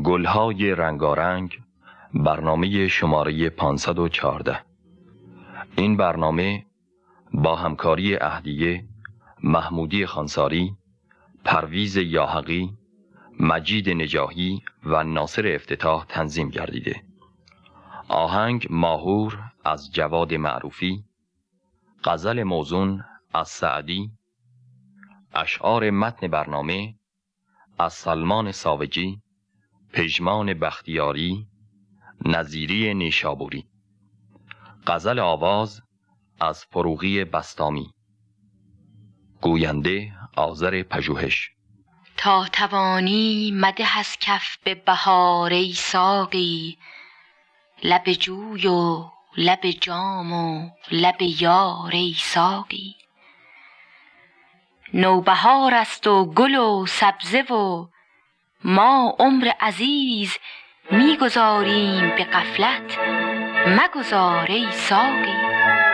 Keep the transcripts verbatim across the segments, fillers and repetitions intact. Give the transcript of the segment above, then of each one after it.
گلهای رنگارنگ، برنامه شماره پانصد و چهارده. این برنامه با همکاری اهدیه، محمودی خانساری، پرویز یاحقی، مجید نجاحی و ناصر افتتاح تنظیم گردیده. آهنگ ماهور از جواد معروفی، غزل موزون از سعدی، اشعار متن برنامه از سلمان ساوجی، پژمان بختیاری، نظیری نیشابوری. غزل آواز از فروغی بسطامی. گوینده آذر پژوهش. تا توانی مده از کف به بهار ای ساقی، لب جوی و لب جام و لب یار ای ساقی. نوبهار است و گل و سبزه و ما عمر عزیز میگذاریم به غفلت، مگذار ای ساقی.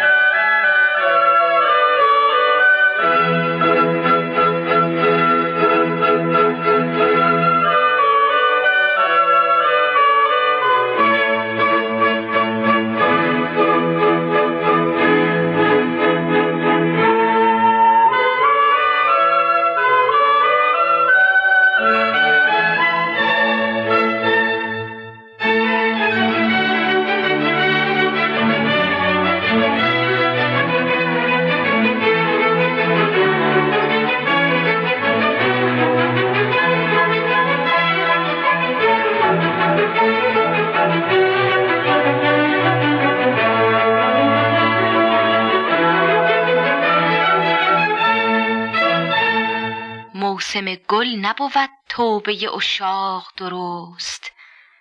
موسم گل نبود توبه عشاق درست،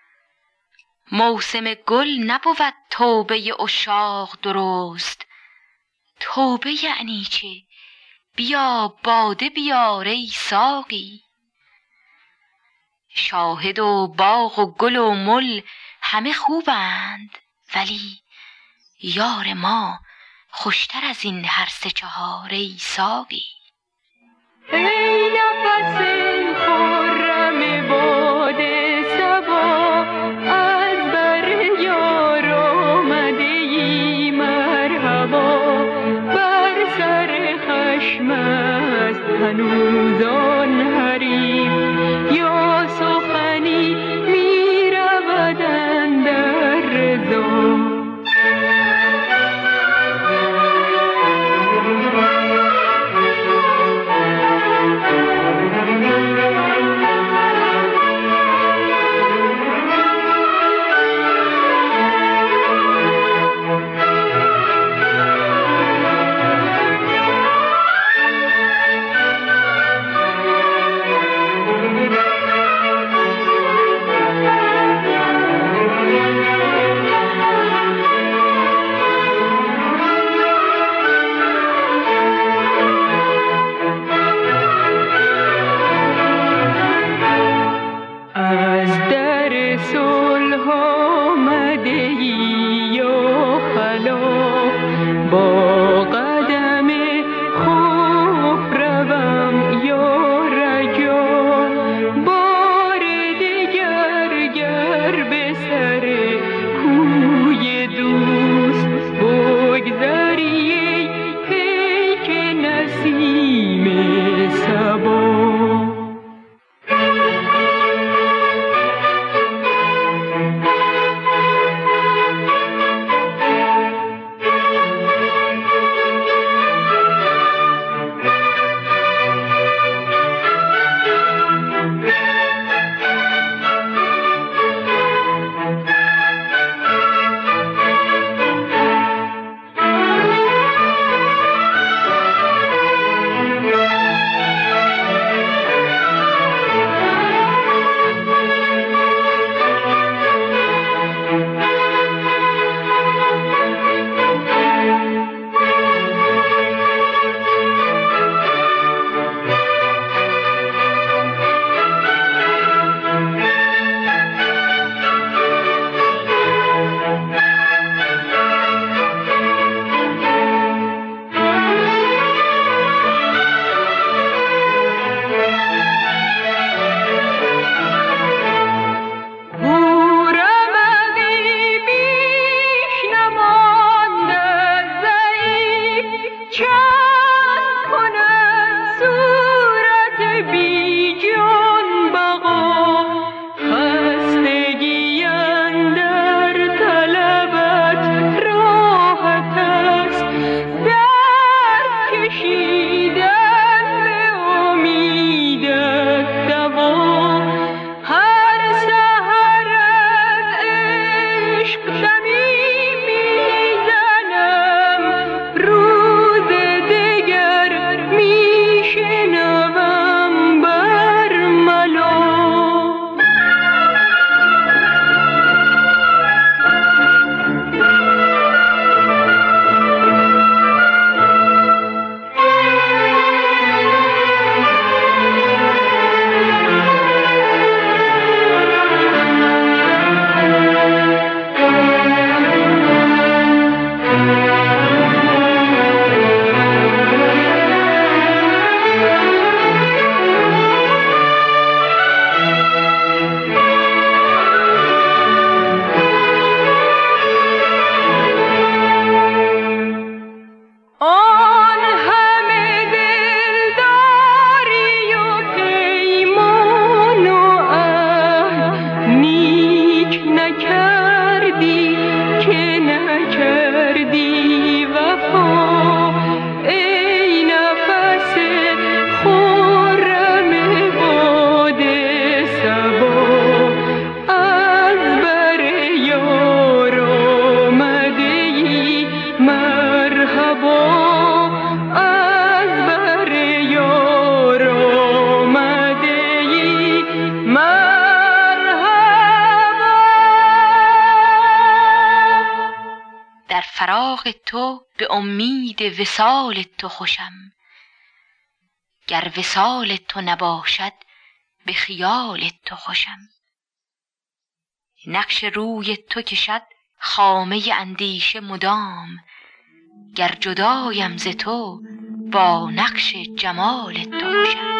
موسم گل نبود توبه عشاق درست. توبه یعنی چه؟ بیا باده بیار ای ساقی. شاهد و باغ و گل و مل همه خوبند، ولی یار ما خوشتر از این هر سه چهار ای ساقی. ای نفس خرم باد صبا، از بر یار آمده ای مرحبا. بر سر خشم است هنوز آن حریم، یا سخنی می رود اندر رضا. فراق تو به امید وصال تو خوشم. گر وصال تو نباشد به خیال تو خوشم. نقش روی تو کشد خامه اندیشه مدام. گر جدایم ز تو با نقش جمال تو خوشم.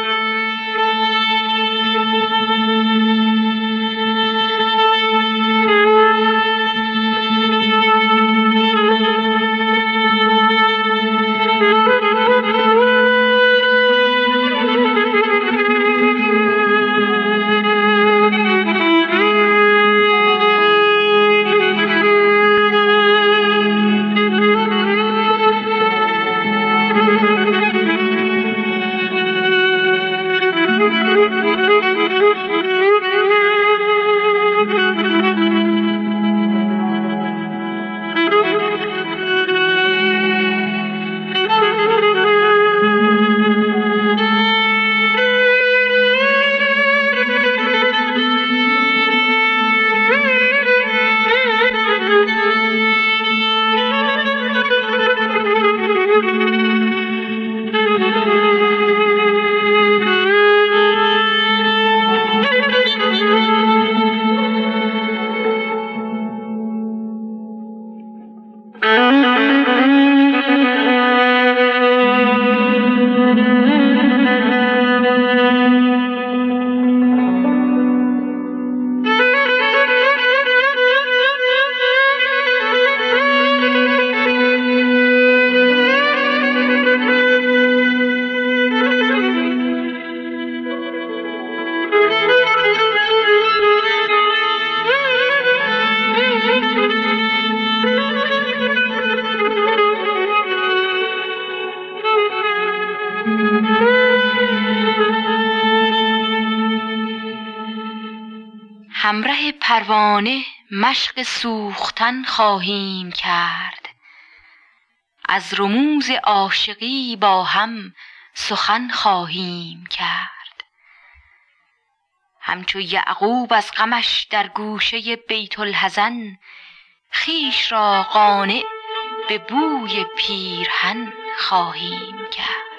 همره پروانه مشق سوختن خواهیم کرد. از رموز عاشقی با هم سخن خواهیم کرد. همچو یعقوب از غمش در گوشه بیت الحزن، خویش را قانع به بوی پیرهن خواهیم کرد.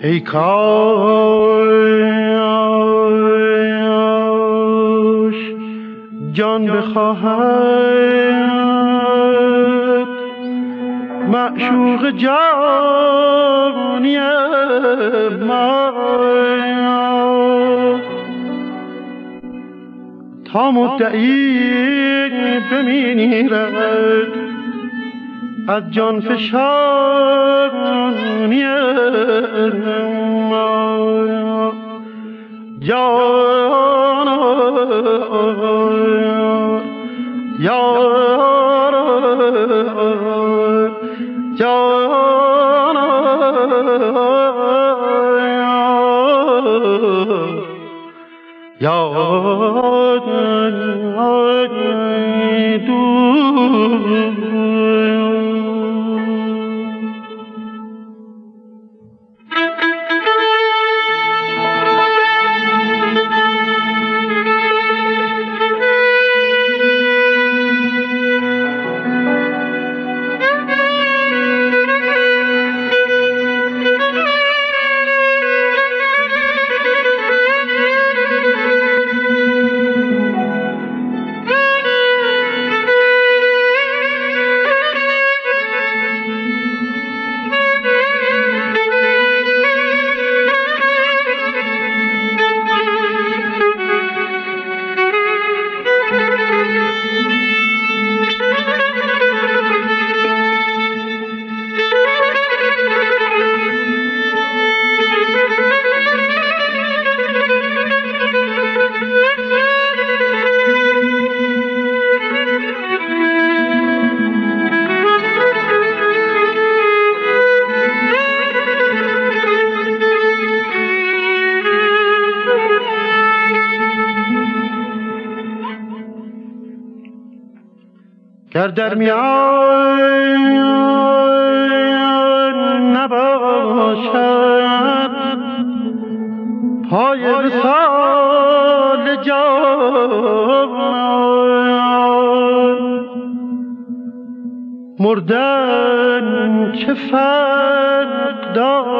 ای کاش جان بخواهد معشوق جانی ما تا مدعی بمیرد از جان فشانی ما جان یار جان یاد دو گر در میان نباشد پای وصال جان مردن چه فرق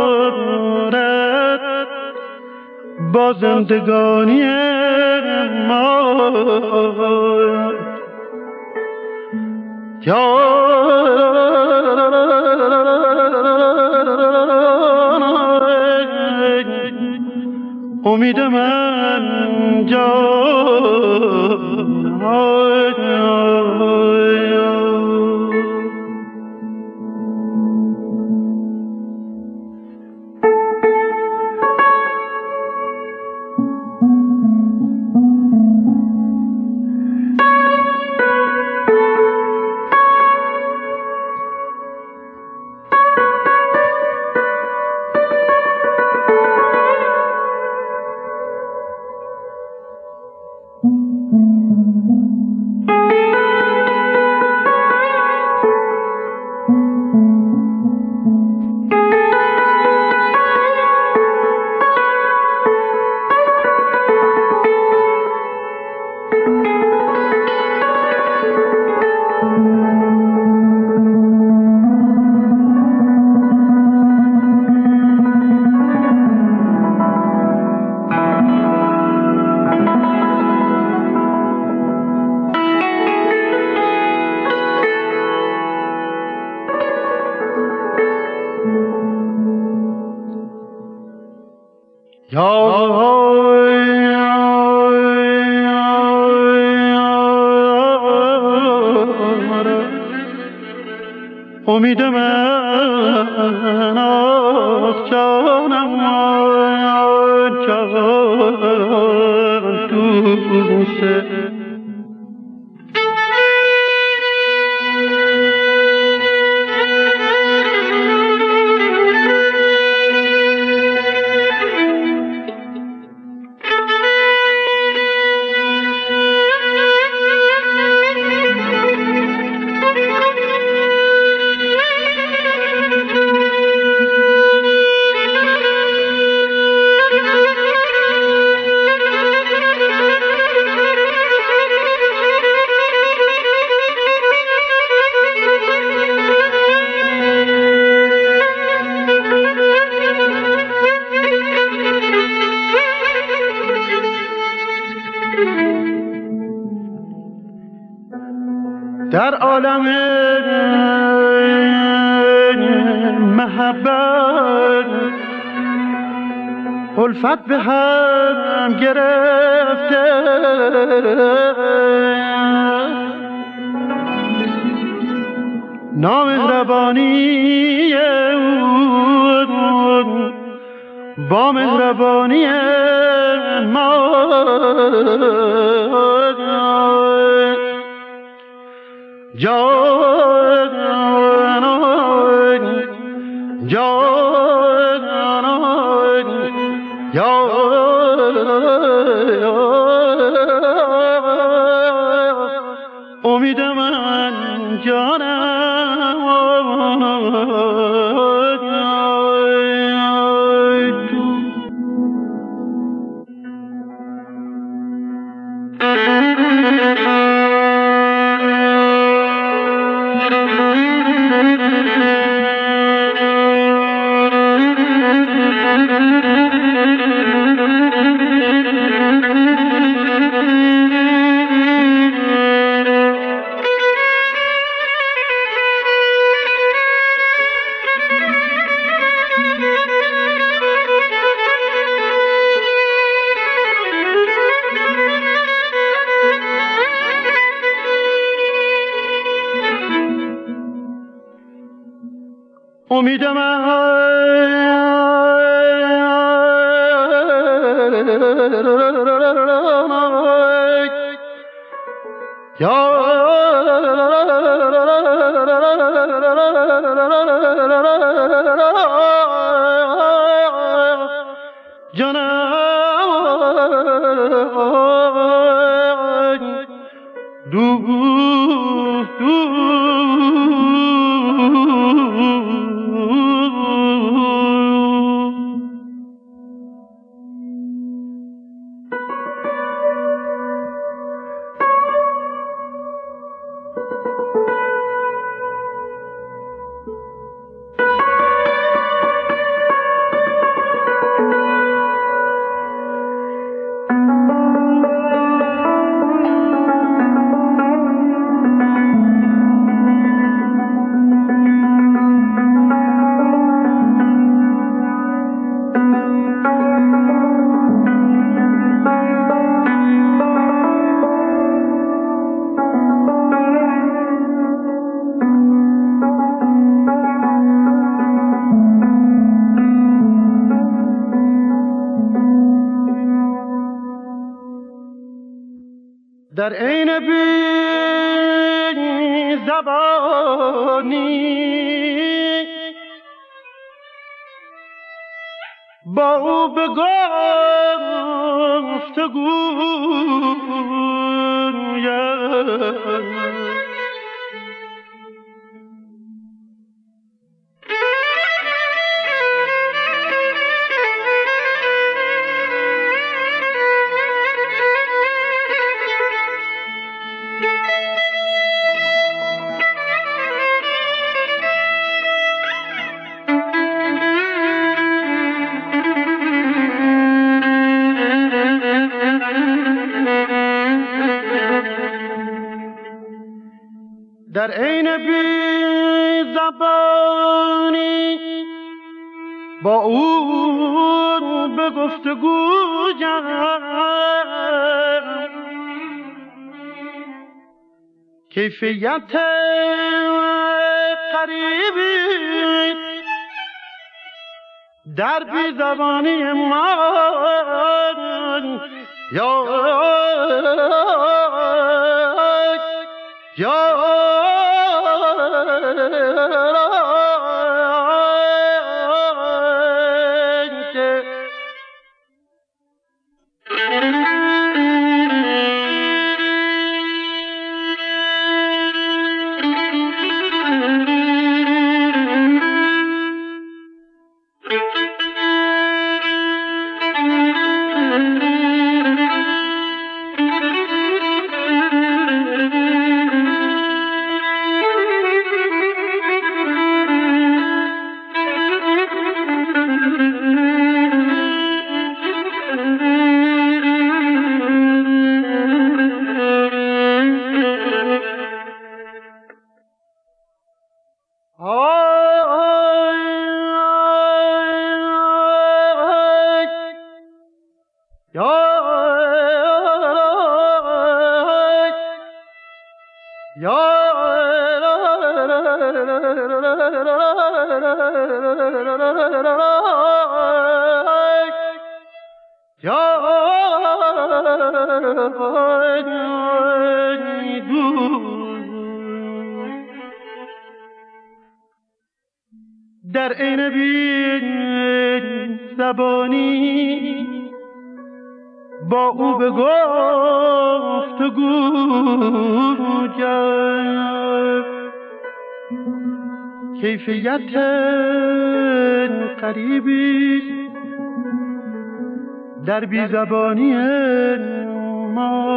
دارد با زندگانی ما امید من جان امید من آخ جانم جان دوسته در عالم محبت الفت به هم گرفته، نامهربانی او با مهربانی ما جان جان یا امید من جانم امید من یا جانم دو دو در عین بی زبانی با او به گفتگویم در عین بی زبانی با او به گفتگویم کیفیت قریبی در بی زبانی من یا یا یا در عین بی زبانی با او به گفتگو کرد، کیفیت غریبی در بی زبانی ما.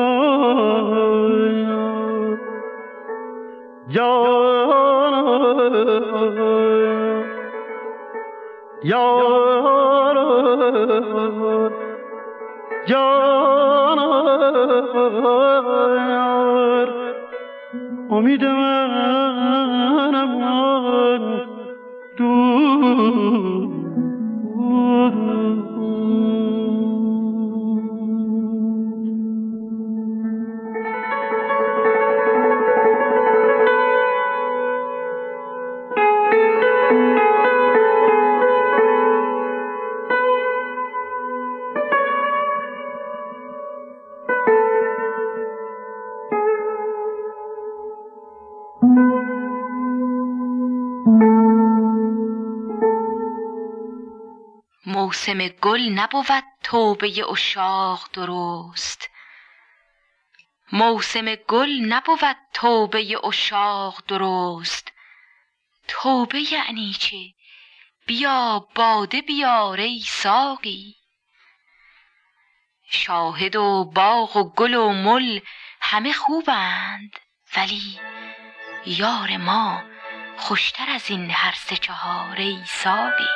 جان یار جان امید منم دور. موسم گل نبود توبه عشاق درست، موسم گل نبود توبه عشاق درست. توبه یعنی چه؟ بیا باده بیار ای ساقی. شاهد و باغ و گل و مل همه خوبند، ولی یار ما خوشتر از این هر سه چهار ای ساقی.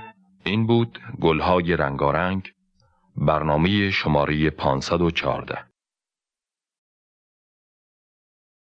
این بود گلهای رنگارنگ، برنامه شماره پانصد و چهارده.